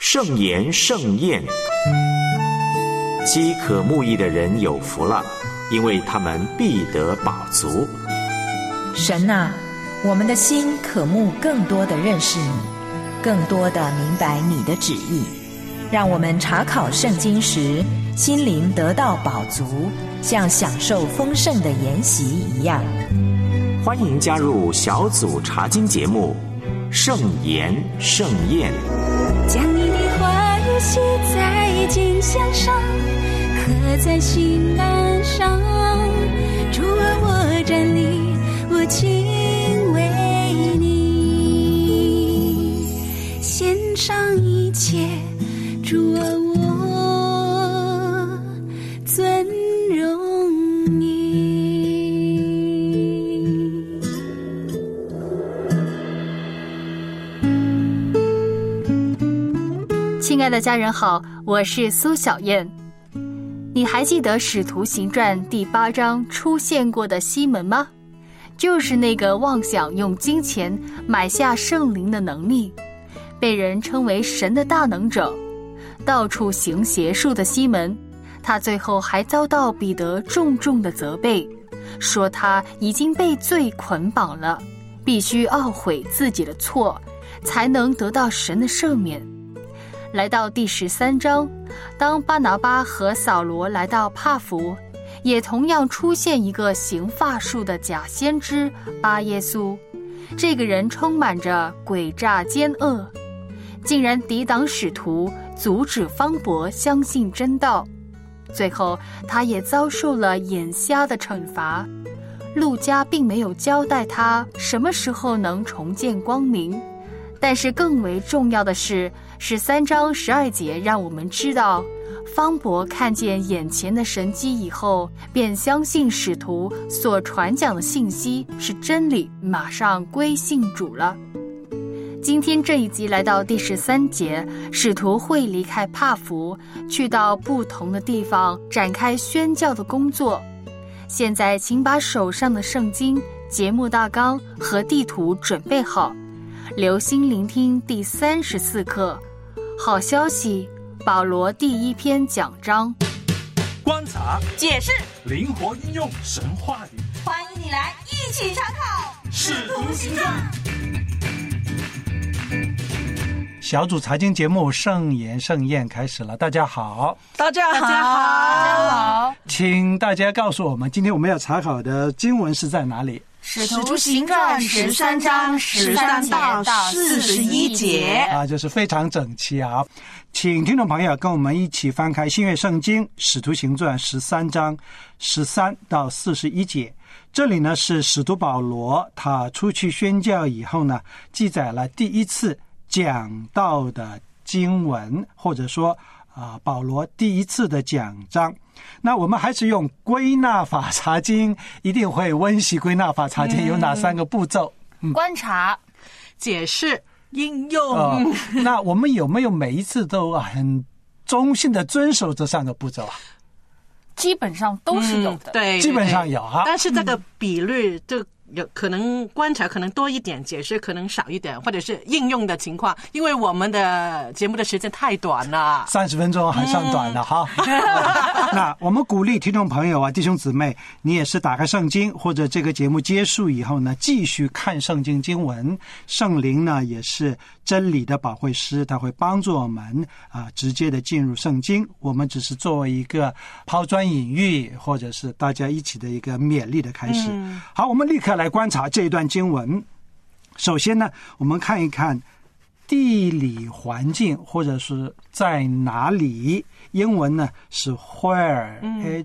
圣言盛宴，饥渴慕义的人有福了，因为他们必得饱足。 神啊，我们的心渴慕更多的认识你，更多的明白你的旨意，让我们查考圣经时心灵得到饱足，像享受丰盛的筵席一样。 欢迎加入小组查经节目圣言盛宴， 将你的话语写在经箱上，刻在心板上。主啊，我站立，我敬畏你，献上一切。主啊，我尊荣你。 亲爱的家人好，我是苏小燕。你还记得《使徒行传》第8章出现过的西门吗？就是那个妄想用金钱买下圣灵的能力，被人称为神的大能者，到处行邪术的西门。他最后还遭到彼得重重的责备，说他已经被罪捆绑了，必须懊悔自己的错，才能得到神的赦免。来到第13章，当巴拿巴和扫罗来到帕福，也同样出现一个行法术的假先知巴耶稣。这个人充满着诡诈奸恶，竟然抵挡使徒，阻止方伯相信真道。最后他也遭受了眼瞎的惩罚。路加并没有交代他什么时候能重见光明，但是更为重要的是13章12节让我们知道，方伯看见眼前的神迹以后，便相信使徒所传讲的信息是真理，马上归信主了。今天这一集来到第13节，使徒会离开帕福，去到不同的地方展开宣教的工作。现在请把手上的圣经、节目大纲和地图准备好，留心聆听第34课。好消息，保罗第1篇讲章， 观察、 解释、 灵活运用神话语， 欢迎你来一起查考《使徒行传》。 小组财经节目圣言盛宴开始了，大家好。 大家好，大家好， 请大家告诉我们，今天我们要查考的经文是在哪里？ 使徒行传13章13到41节啊，就是非常整齐啊。请听众朋友跟我们一起翻开新约圣经使徒行传13章13到41节。这里呢是使徒保罗他出去宣教以后呢，记载了第一次讲道的经文，或者说保罗第一次的讲章。那我们还是用归纳法查经，一定会温习归纳法查经有哪3个步骤？ 观察、解释、应用。 那我们有没有每一次都很忠心的遵守这3个步骤啊？ 基本上都是有的， 对， 基本上有啊。 但是这个比率就有可能观察可能多一点，解释可能少一点，或者是应用的情况，因为我们的节目的时间太短了 ，30分钟还算短了哈。那我们鼓励听众朋友啊，弟兄姊妹，你也是打开圣经，或者这个节目结束以后呢，继续看圣经经文。圣灵呢也是真理的保惠师，他会帮助我们直接的进入圣经。我们只是作为一个抛砖引玉，或者是大家一起的一个勉励的开始。好，我们立刻来观察这一段经文。首先呢，我们看一看地理环境，或者是在哪里。英文呢是 where，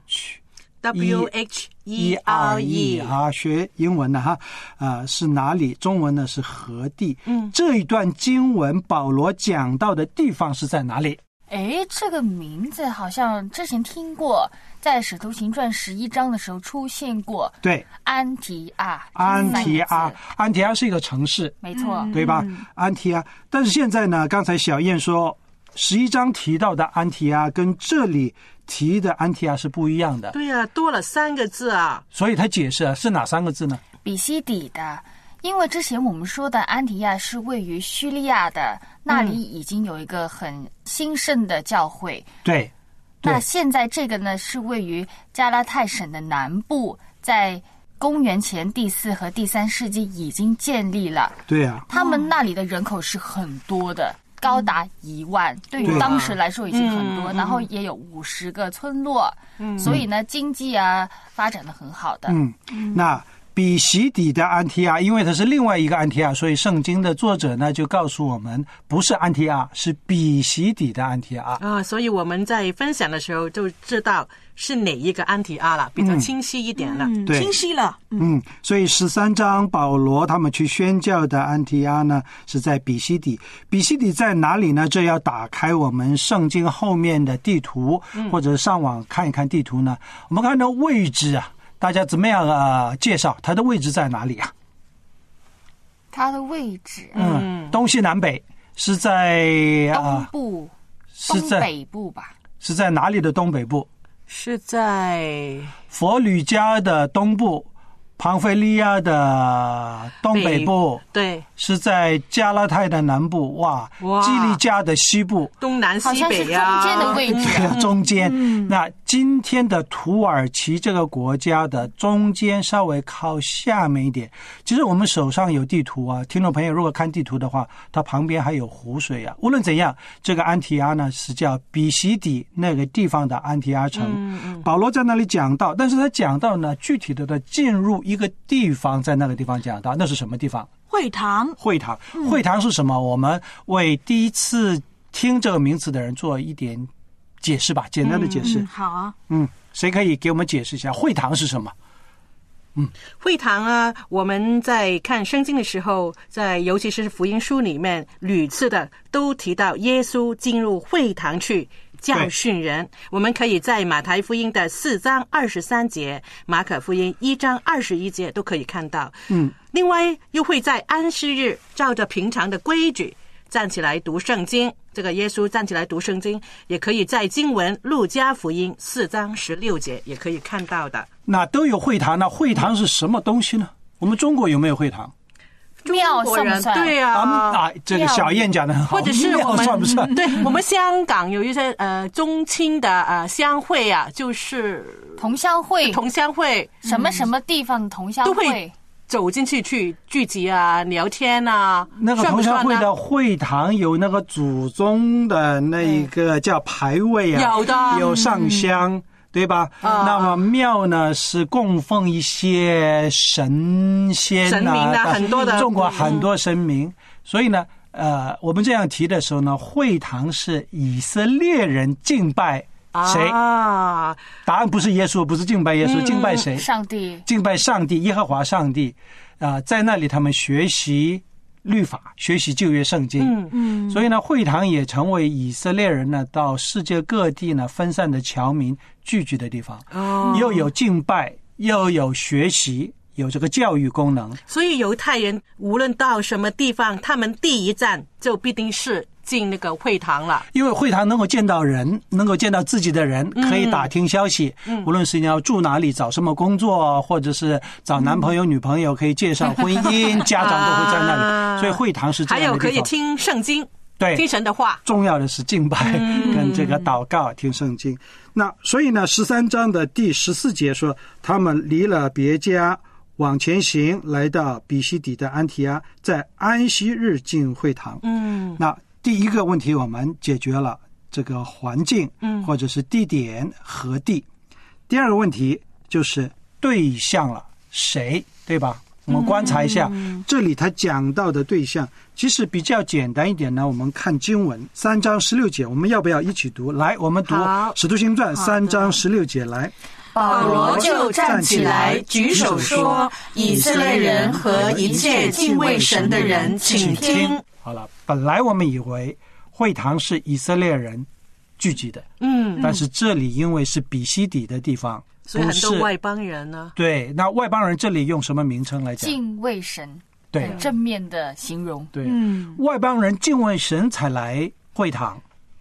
WHERE 啊，学英文的哈，是哪里？中文呢是何地。这一段经文保罗讲到的地方是在哪里？ 这个名字好像之前听过，在使徒行传11章的时候出现过。 对， 安提阿。 安提阿是一个城市， 没错， 对吧？安提阿。但是现在呢，刚才小燕说11章提到的安提阿跟这里提的安提阿是不一样的。 对啊，多了3个字啊。 所以他解释是哪3个字呢？ 比西底的、 因为之前我们说的安提亚是位于叙利亚的，那里已经有一个很兴盛的教会。 对。 那现在这个呢是位于加拉太省的南部，在公元前第4和第3世纪已经建立了。 对啊， 他们那里的人口是很多的，高达1万，对于当时来说已经很多，然后也有50个村落，所以呢经济啊发展的很好的。 那比西底的安提阿，因为它是另外一个安提阿，所以圣经的作者呢就告诉我们，不是安提阿，是比西底的安提阿所以我们在分享的时候就知道是哪一个安提阿了，比较清晰一点了。 对， 清晰了。 所以13章保罗他们去宣教的安提阿呢是在比西底。比西底在哪里呢？这要打开我们圣经后面的地图，或者上网看一看地图呢。我们看到位置啊，大家怎么样介绍它的位置在哪里啊？ 它的位置， 东西南北是在东部、东北部吧？ 是在哪里的东北部？ 是在佛吕家的东部，庞菲利亚的东北部， 对， 是在加拉太的南部，哇，基利加的西部， 东南西北啊， 好像是中间的位置， 中间。那今天的土耳其这个国家的中间稍微靠下面一点。其实我们手上有地图啊，听众朋友如果看地图的话，它旁边还有湖水啊。无论怎样，这个安提阿呢是叫比西底那个地方的安提阿城。保罗在那里讲到，但是他讲到呢，具体的进入一个地方，在那个地方讲到，那是什么地方？ 会堂。 会堂是什么？我们为第一次听这个名词的人做一点解释吧，简单的解释。 好啊。 谁可以给我们解释一下会堂是什么？ 会堂啊，我们在看圣经的时候，尤其是福音书里面屡次的都提到耶稣进入会堂去教训人。我们可以在马太福音的4章23节，马可福音1章21节都可以看到。另外又会在安息日照着平常的规矩站起来读圣经，这个耶稣站起来读圣经，也可以在经文路加福音4章16节也可以看到的。 那都有会堂，那会堂是什么东西呢？我们中国有没有会堂？ 庙算不算？ 对啊， 这个小燕讲的很好。 或者是我们算不算？ 对，我们香港有一些中青的香会啊，就是同乡会，什么什么地方同乡会都会走进去聚集啊，聊天啊。 那个同乡会的会堂有那个祖宗的那个叫牌位啊， 有的， 有上香。对吧？那么庙呢是供奉一些神仙神明的很多的中国很多神明，所以呢我们这样提的时候呢，会堂是以色列人敬拜谁？答案不是耶稣，不是敬拜耶稣，敬拜谁？ 上帝， 敬拜上帝，耶和华上帝在那里他们学习律法，学习旧约圣经。所以呢，会堂也成为以色列人呢到世界各地呢分散的侨民聚集的地方。又有敬拜，又有学习，有这个教育功能。 所以犹太人无论到什么地方，他们第一站就必定是进那个会堂了， 因为会堂能够见到人，能够见到自己的人，可以打听消息。无论是你要住哪里，找什么工作，或者是找男朋友、女朋友，可以介绍婚姻，家长都会在那里。所以会堂是这样的地方。 还有可以听圣经， 对， 听神的话。 重要的是敬拜跟这个祷告，听圣经。那所以呢，13章的第14节说，他们离了别家，往前行，来到比西底的安提阿，在安息日进会堂。那第一个问题我们解决了这个环境，或者是地点和地。第二个问题就是对象了，谁，对吧？我们观察一下，这里他讲到的对象其实比较简单一点呢。我们看经文3章16节，我们要不要一起读？来，我们读《使徒行传》3章16节，来。 保罗就站起来，举手说：“以色列人和一切敬畏神的人，请听。” 好了，本来我们以为会堂是以色列人聚集的，但是这里因为是比西底的地方， 所以很多外邦人呢。 对，那外邦人这里用什么名称来讲？ 敬畏神， 对， 正面的形容。 对，外邦人敬畏神才来会堂。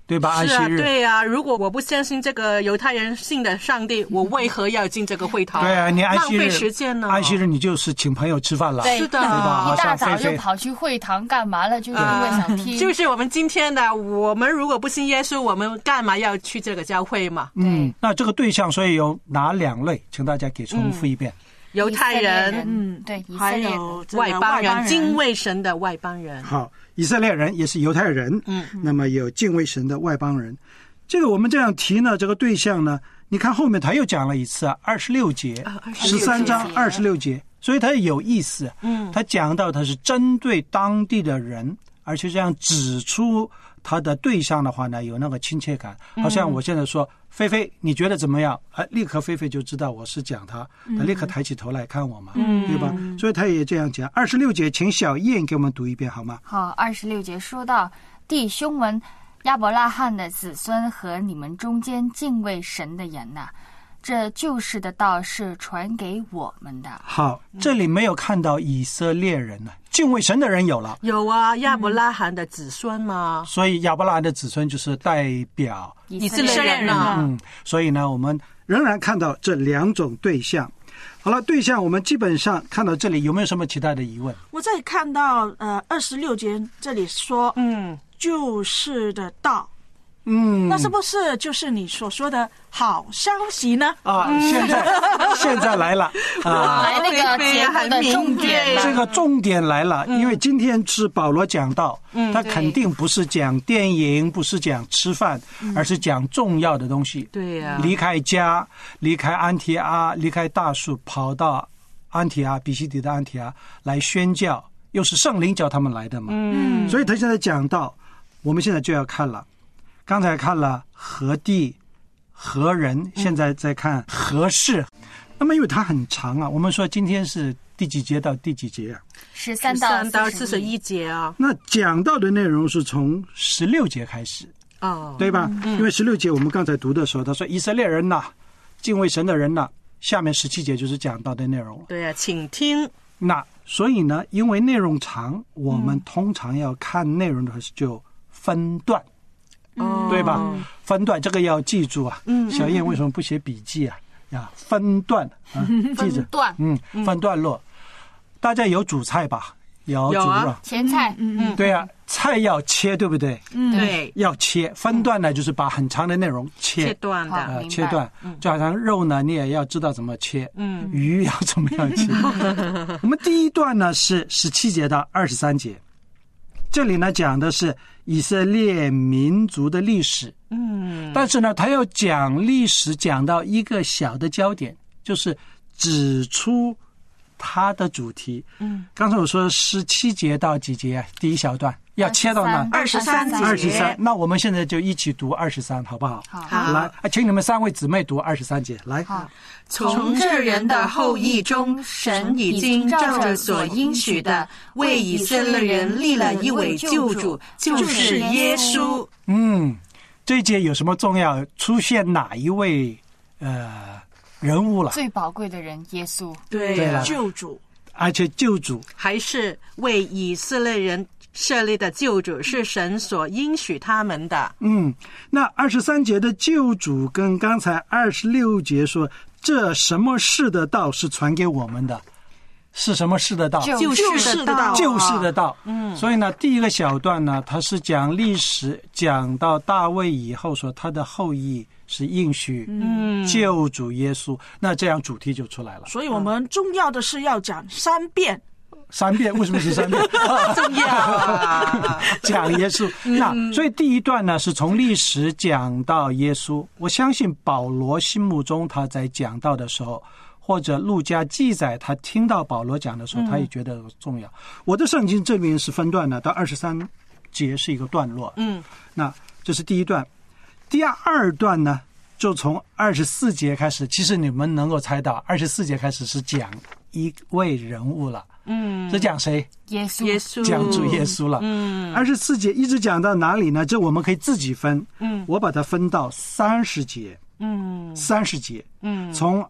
对吧？安息日， 对啊。如果我不相信这个犹太人信的上帝，我为何要进这个会堂？ 对啊，你安息日浪费时间呢？ 安息日你就是请朋友吃饭了， 对是的， 对吧？ 一大早就跑去会堂干嘛了？就是因为想听。 就是我们今天的，我们如果不信耶稣，我们干嘛要去这个教会嘛？ 那这个对象所以有哪2类？请大家给重复一遍。 犹太人， 对，以色还列人有这个外邦人， 人敬畏神的外邦人。 好，以色列人也是犹太人，那么有敬畏神的外邦人。这个我们这样提呢，这个对象呢，你看后面他又讲了一次26节，13章26节，所以他有意思。他讲到他是针对当地的人，而且这样指出他的对象的话呢，有那个亲切感。好像我现在说菲菲，你觉得怎么样？立刻菲菲就知道我是讲他，他立刻抬起头来看我嘛，对吧？所以他也这样讲。26节，请小燕给我们读一遍好吗？ 好，26节说到弟兄们，亚伯拉罕的子孙和你们中间敬畏神的人呐，这救世的道是传给我们的。 好，这里没有看到以色列人呢，敬畏神的人有了， 有啊，亚伯拉罕的子孙嘛， 所以亚伯拉罕的子孙就是代表以色列人啊。 所以呢，我们仍然看到这2种对象。好了，对象我们基本上看到这里，有没有什么其他的疑问？ 我再看到26节这里说，救世的道，那是不是就是你所说的好消息呢？ 现在来了来那个节目的重点了， 这个重点来了，因为今天是保罗讲道，他肯定不是讲电影，不是讲吃饭，而是讲重要的东西。 对呀， 离开家，离开安提阿，离开大树，跑到安提阿，比西底的安提阿来宣教，又是圣灵叫他们来的嘛。所以他现在讲到，我们现在就要看了。刚才看了何地、何人，现在在看何事。那么因为它很长啊，我们说今天是第几节到第几节啊 ？13到 41节啊。 那讲到的内容是从16节开始，对吧？因为16节我们刚才读的时候，他说以色列人呐，敬畏神的人呐，下面17节就是讲到的内容了。 对啊，请听。 那所以呢，因为内容长，我们通常要看内容的时候就分段。对吧？分段这个要记住啊。小燕为什么不写笔记啊？分段记着。分段落。大家有煮菜吧？有煮啊， 前菜。 对啊，菜要切，对不对？ 对， 要切。分段呢，就是把很长的内容切断的， 切断。就好像肉呢，你也要知道怎么切。鱼要怎么样切？我们第一段呢是17节到23节。这里呢讲的是以色列民族的历史，但是呢他要讲历史讲到一个小的焦点，就是指出它的主题。刚才我说17节到几节啊？第一小段要切到哪 ？23节。 那我们现在就一起读23，好不好？ 好。 来，请你们3位姊妹读23节。来。 从这人的后裔中，神已经照着所应许的，为以色列人立了一位救主，就是耶稣。 这一节有什么重要？出现哪一位人物了？ 最宝贵的人，耶稣。 对了，救主， 而且救主还是为以色列人设立的救主，是神所应许他们的。 那23节的救主跟刚才26节说，这什么事的道是传给我们的，是什么事的道？ 救世的道。 救世的道。所以呢，第一个小段呢，它是讲历史，讲到大卫以后说他的后裔是应许救主耶稣，那这样主题就出来了。 所以我们重要的是要讲3遍。 3遍，为什么是3遍？ 重要啊！ 讲耶稣。那所以第一段呢是从历史讲到耶稣。我相信保罗心目中他在讲到的时候，或者路加记载他听到保罗讲的时候，他也觉得重要。我的圣经这边是分段的，到23节是一个段落。那这是第一段。第二段呢，就从24节开始。其实你们能够猜到，24节开始是讲一位人物了。是讲谁？ 耶稣， 讲主耶稣了。24节一直讲到哪里呢？这我们可以自己分。我把它分到30节。30节。从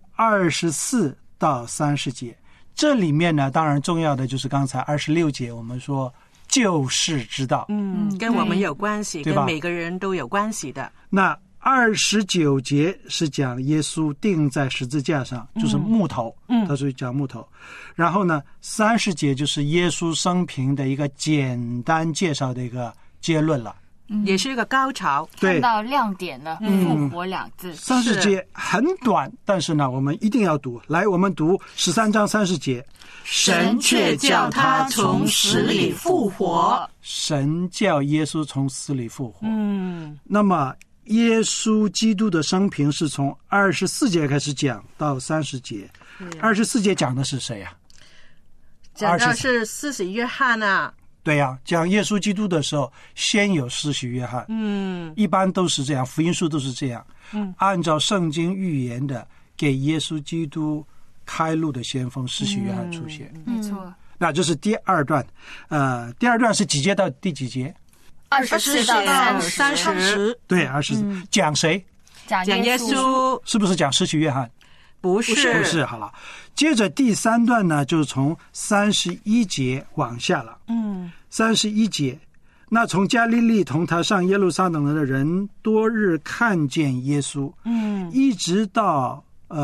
24到30节。这里面呢，当然重要的就是刚才26节我们说就是知道。 跟我们有关系， 对吧跟每个人都有关系的。 那29节是讲耶稣钉在十字架上，就是木头，他是讲木头。然后呢，30节就是耶稣生平的一个简单介绍的一个结论了， 也是一个高潮。 对看，到亮点了，复活2字。 30节很短，但是呢，我们一定要读。来，我们读13章30节。 神却叫他从死里复活。 神叫耶稣从死里复活。那么耶稣基督的生平是从24节开始讲到30节。24节讲的是谁啊？ 讲到是施洗约翰啊。 对呀，讲耶稣基督的时候，先有施洗约翰。一般都是这样，福音书都是这样。按照圣经预言的，给耶稣基督开路的先锋施洗约翰出现。 没错。 那这是第二段。第二段是几节到第几节 24到30。 对，20。讲谁？ 讲耶稣。 是不是讲施洗约翰？ 不是。 不是。好了，接着第3段呢，就是从31节往下了。31节，那从加利利同他上耶路撒冷的人多日看见耶稣。一直到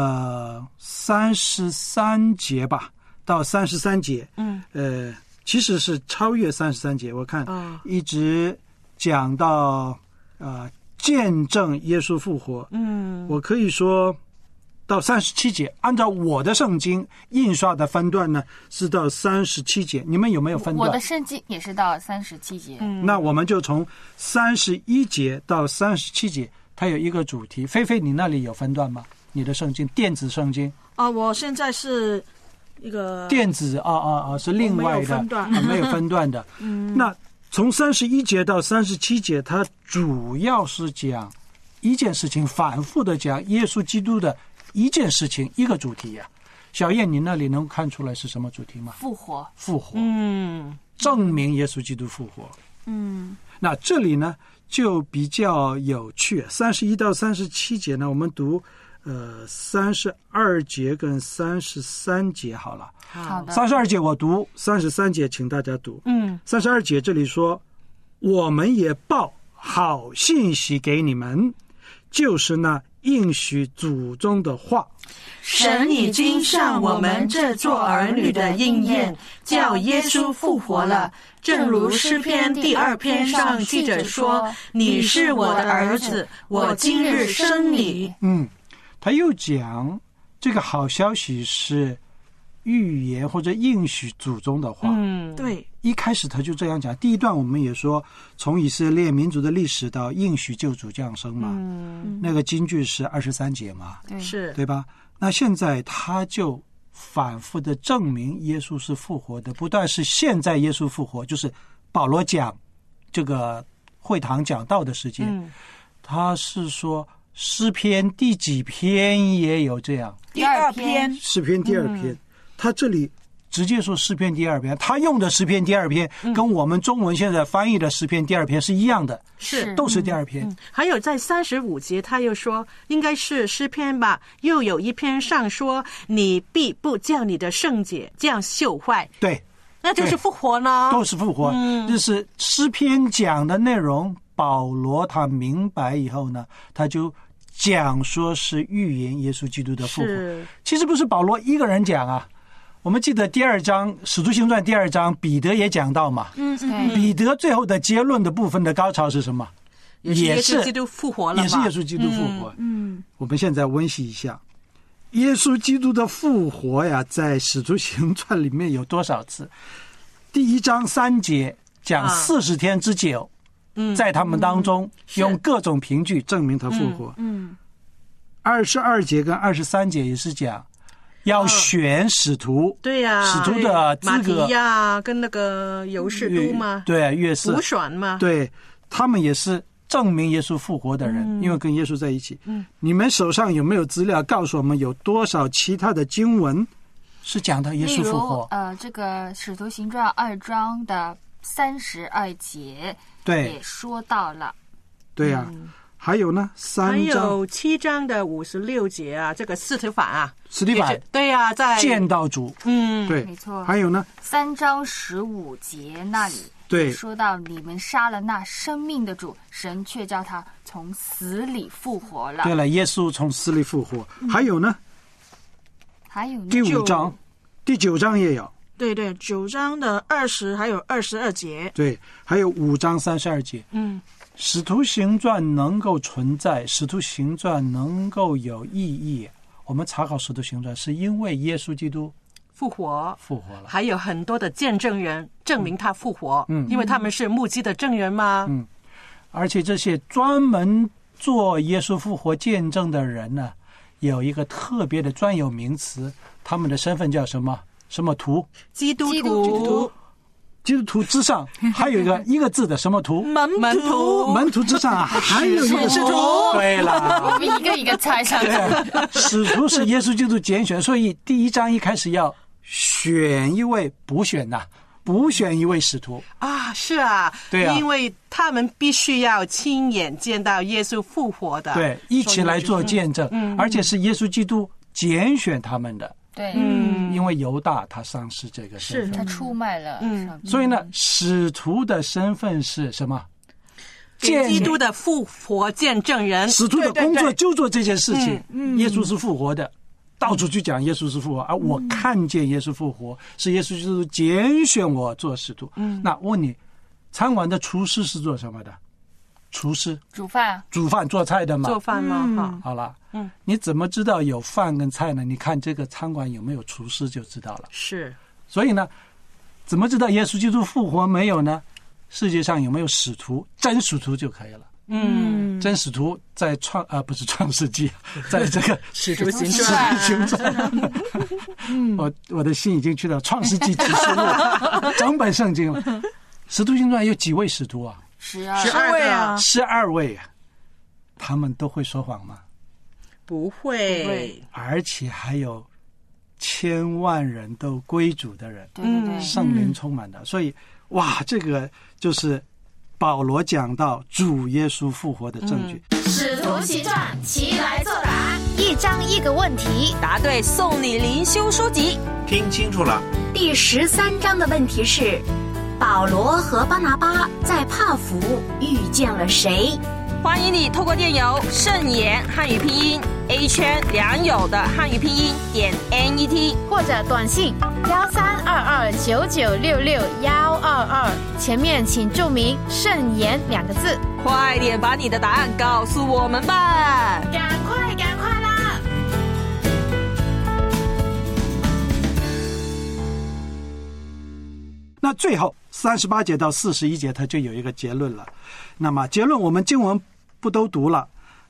33节吧，到33节。其实是超越33节，我看一直讲到见证耶稣复活。我可以说到37节，按照我的圣经印刷的分段呢，是到37节。你们有没有分段？ 我的圣经也是到37节。 那我们就从31节到37节，它有一个主题。菲菲，你那里有分段吗？你的圣经，电子圣经？ 我现在是一个电子是另外的，没有分段的。那从31节到37节，它主要是讲一件事情，反复的讲耶稣基督的一件事情，一个主题呀。小燕，你那里能看出来是什么主题吗？ 复活。 复活。证明耶稣基督复活。那这里呢就比较有趣。31到37节呢，我们读32节跟33节好了。 好的。 32节我读，33节请大家读。32节这里说，我们也报好信息给你们，就是那应许祖宗的话。 神已经向我们这做儿女的应验，叫耶稣复活了。正如诗篇第2篇上记着说，你是我的儿子，我今日生你。 他又讲这个好消息是预言或者应许祖宗的话。 对， 一开始他就这样讲。第一段我们也说，从以色列民族的历史到应许救主降生嘛。那个金句是23节嘛，对吧？那现在他就反复的证明耶稣是复活的，不但是现在耶稣复活，就是保罗讲这个会堂讲道的时间，他是说诗篇第几篇也有这样， 第2篇， 诗篇第2篇，他这里直接说诗篇第2篇，他用的诗篇第2篇跟我们中文现在翻译的诗篇第2篇是一样的，都是第2篇。 还有在35节他又说，应该是诗篇吧，又有一篇上说，你必不叫你的圣洁这样朽坏。 对， 那就是复活呢， 都是复活。就是诗篇讲的内容，保罗他明白以后呢，他就讲说是预言耶稣基督的复活。其实不是保罗一个人讲啊，我们记得第2章《使徒行传》第2章，彼得也讲到嘛。彼得最后的结论的部分的高潮是什么？ 也是耶稣基督复活了嘛， 也是耶稣基督复活。我们现在温习一下，耶稣基督的复活呀，在《使徒行传》里面有多少次？第1章3节讲40天之久，在他们当中用各种凭据证明他复活。22节跟23节也是讲要选使徒， 对呀， 使徒的资格， 马提亚跟那个犹士都嘛， 对，约瑟补选嘛， 对，他们也是证明耶稣复活的人，因为跟耶稣在一起。你们手上有没有资料告诉我们有多少其他的经文是讲到耶稣复活？ 这个使徒行传2章的32节， 对， 也说到了。 对呀。还有呢，3章， 还有7章的56节啊，这个司提反啊，对呀，在见到主，对， 没错。 还有呢， 3章15节那里对， 说到你们杀了那生命的主，神却叫他从死里复活了。 对了，耶稣从死里复活。还有呢？ 还有呢？ 第5章、第9章也有。 对对，9章的20还有22节。 对，还有5章32节。使徒行传能够存在，使徒行传能够有意义，我们查考使徒行传是因为耶稣基督复活了， 还有很多的见证人证明他复活，因为他们是目击的证人嘛。 而且这些专门做耶稣复活见证的人呢，有一个特别的专有名词，他们的身份叫什么？什么徒？ 基督徒。 基督徒之上还有一个字的什么徒？ 门徒。 门徒之上还有一个使徒。对了， 我们一个一个猜上去。 使徒是耶稣基督拣选，所以第1章一开始要选一位补选一位使徒啊，是啊， 对啊， 因为他们必须要亲眼见到耶稣复活的， 对，一起来做见证，而且是耶稣基督拣选他们的。 对， 因为犹大他丧失这个身份， 他出卖了， 所以呢，使徒的身份是什么？ 基督的复活见证人。 使徒的工作就做这件事情。耶稣是复活的，到处去讲耶稣是复活，而我看见耶稣复活，是耶稣基督拣选我做使徒。那问你，餐馆的厨师是做什么的？厨师煮饭做菜的嘛， 做饭吗？ 好了，你怎么知道有饭跟菜呢？你看这个餐馆有没有厨师就知道了。 是， 所以呢，怎么知道耶稣基督复活没有呢？世界上有没有使徒？真使徒就可以了。真使徒在不是创世纪，在这个使徒行传。 我的心已经去到创世纪启示录整本圣经了。使徒行传有几位使徒啊 ？12位啊 ，12位啊，他们都会说谎吗？ 不会， 而且还有千万人都归主的人， 对， 圣灵充满的，所以哇，这个就是保罗讲到主耶稣复活的证据。 使徒行传，齐来作答，1章1个问题， 答对送你灵修书籍。 听清楚了， 第13章的问题是：保罗和巴拿巴在帕福遇见了谁？ 欢迎你透过电邮圣言汉语拼音 A 圈良友的汉语拼音.net， 或者短信132299666122，前面请注明圣言2个字。 快点把你的答案告诉我们吧！ 赶快啦！ 那最后38节到41节，它就有一个结论了。那么结论我们经文不都读了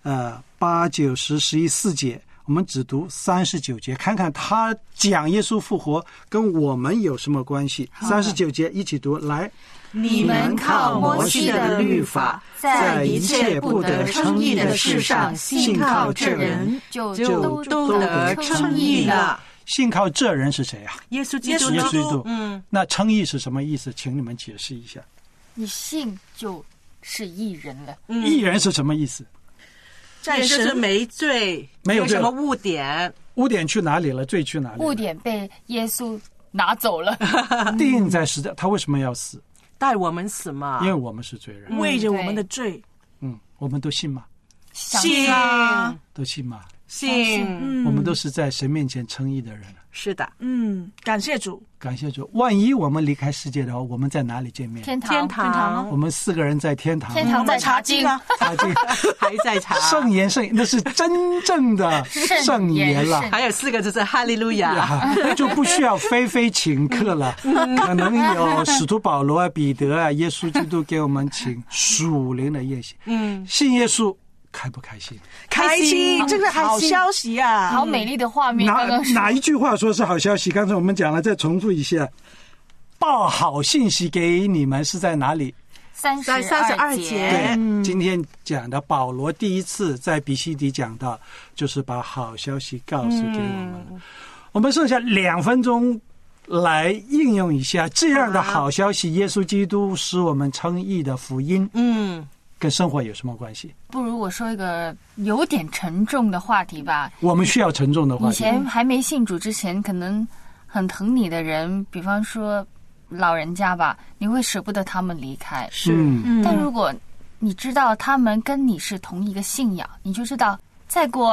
，8、9、10、11、4节，我们只读39节，看看他讲耶稣复活跟我们有什么关系。39节一起读，来。 你们靠摩西的律法，在一切不得称义的事上信靠这人，就都得称义了。 信靠这人是谁啊？ 耶稣基督。 耶稣基督。那称义是什么意思？请你们解释一下。 你信就是义人了。 义人是什么意思？ 在就是没罪， 没有什么污点。 污点去哪里了？罪去哪里了？ 污点被耶稣拿走了。 钉在十字架，他为什么要死？ 带我们死嘛， 因为我们是罪人， 为着我们的罪。 我们都信吗？ 信啊， 都信吗？ 信。 我们都是在神面前称义的人。 是的， 感谢主， 感谢主。万一我们离开世界的话，我们在哪里见面？ 天堂。 我们4个人在天堂。 天堂在查经啊， 查经还在查。 圣言，那是真正的圣言了。 还有4个就是哈利路亚， 就不需要非请客了。可能有使徒保罗啊、彼得啊、耶稣基督给我们请属灵的宴席。信耶稣。开不开心？ 开心，这个好消息啊！ 好美丽的画面。 哪一句话说是好消息？刚才我们讲了，再重复一下。报好信息给你们是在哪里 ？32节。 对，今天讲的保罗第一次在比西底讲到，就是把好消息告诉给我们了。我们剩下2分钟来应用一下这样的好消息。耶稣基督使我们称义的福音。跟生活有什么关系？ 不如我说一个有点沉重的话题吧。 我们需要沉重的话题。 以前还没信主之前，可能很疼你的人，比方说老人家吧，你会舍不得他们离开。 是， 但如果你知道他们跟你是同一个信仰，你就知道再过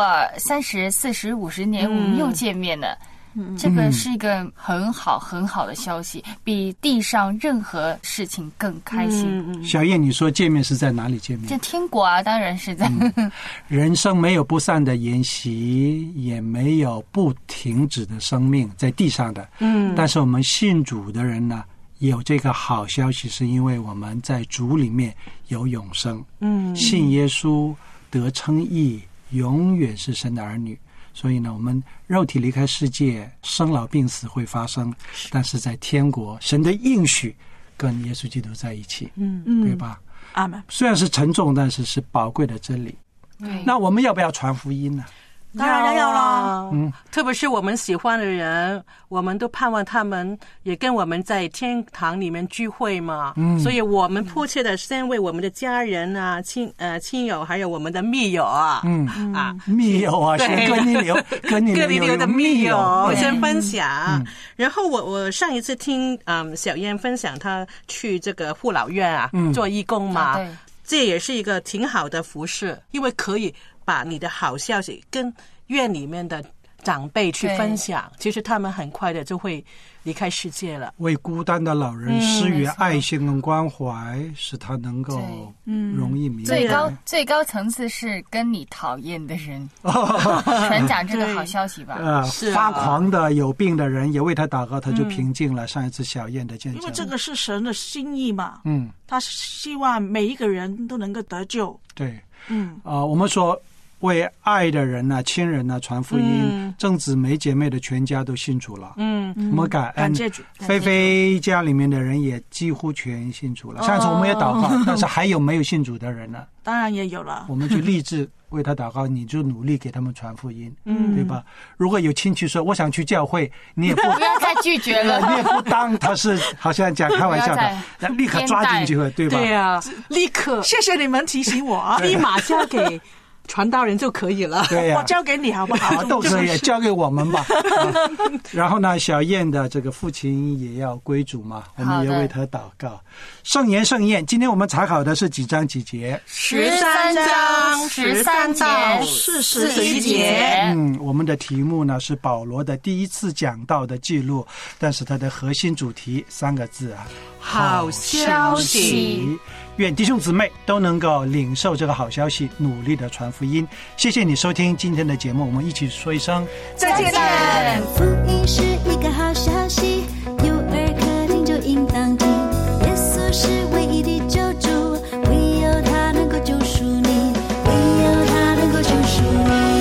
30、40、50年我们又见面了。这个是一个很好很好的消息，比地上任何事情更开心。 小燕，你说见面是在哪里见面？ 在天国啊，当然是在。 人生没有不散的筵席，也没有不停止的生命，在地上的。但是我们信主的人呢，有这个好消息，是因为我们在主里面有永生。信耶稣得称义，永远是神的儿女。所以呢，我们肉体离开世界，生老病死会发生，但是在天国，神的应许跟耶稣基督在一起，对吧？ 阿们。 虽然是沉重，但是是宝贵的真理。那我们要不要传福音呢？ 当然要啦。 特别是我们喜欢的人，我们都盼望他们也跟我们在天堂里面聚会嘛。所以我们迫切的先为我们的家人啊、亲友，还有我们的密友啊， 密友啊，是跟你留的密友先分享。然后我上一次听小燕分享，她去这个护老院啊做义工嘛，这也是一个挺好的服事，因为可以把你的好消息跟院里面的长辈去分享，其实他们很快的就会离开世界了。 为孤单的老人施予爱心跟关怀，使他能够容易明白。 最高层次是跟你讨厌的人传讲这个好消息吧。 发狂的有病的人也为他祷告，他就平静了。上一次小燕的见证， 因为这个是神的心意嘛。他希望每一个人都能够得救。 对，我们说为爱的人啊、亲人啊传福音，郑姊梅姐妹的全家都信主了。我们感恩。菲菲家里面的人也几乎全信主了。上次我们也祷告，但是还有没有信主的人呢？ 当然也有了。 我们就立志为他祷告，你就努力给他们传福音，对吧？如果有亲戚说我想去教会，你也不要再拒绝了， 你也不当他是好像讲开玩笑的，立刻抓紧机会，对吧？ 对啊，立刻。 谢谢你们提醒我， 立马交给传道人就可以了。 对呀， 我交给你好不好？ 都可以，交给我们吧。然后呢，小燕的这个父亲也要归主嘛，我们也为他祷告。圣言圣宴，今天我们查考的是几章几节 ？13章13到41节。 我们的题目呢是保罗的第一次讲道的记录，但是它的核心主题3个字啊， 好消息。 愿弟兄姊妹都能够领受这个好消息，努力的传福音。谢谢你收听今天的节目，我们一起说一声再见。 福音是一个好消息，有耳可听就应当听。耶稣是唯一的救主，唯有他能够救赎你，唯有他能够救赎你。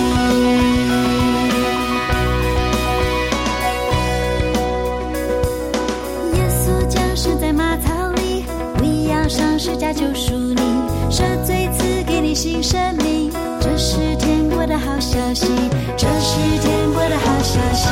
耶稣降生在马槽里，为要上十架救赎你，赦罪赐给你新生命。这是天国的好消息，这是天国的好消息。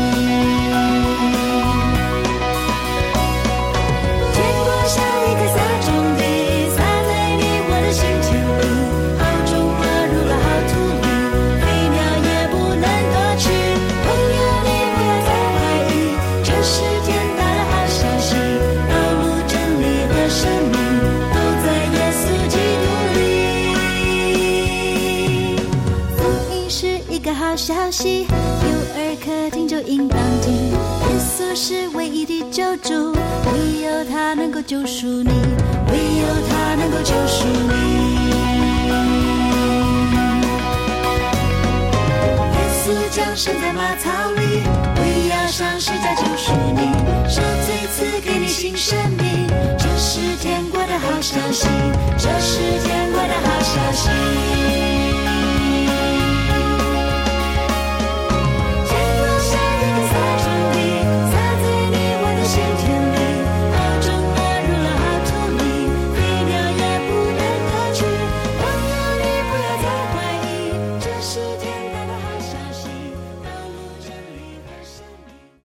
天国像一个撒种地，撒在你我的心田里，好种落入了好土里，飞鸟也不能夺去。朋友你不要再怀疑，这是天大的好消息，道路真理和生命都在耶稣基督里。福音是一个好消息，有耳可听就应当听。耶稣是唯一的救主，唯有他能够救赎你，唯有他能够救赎你。耶稣降生在马槽里，为要上十架救赎你，赦罪赐给你新生命。这是天国的好消息，这是天国的好消息。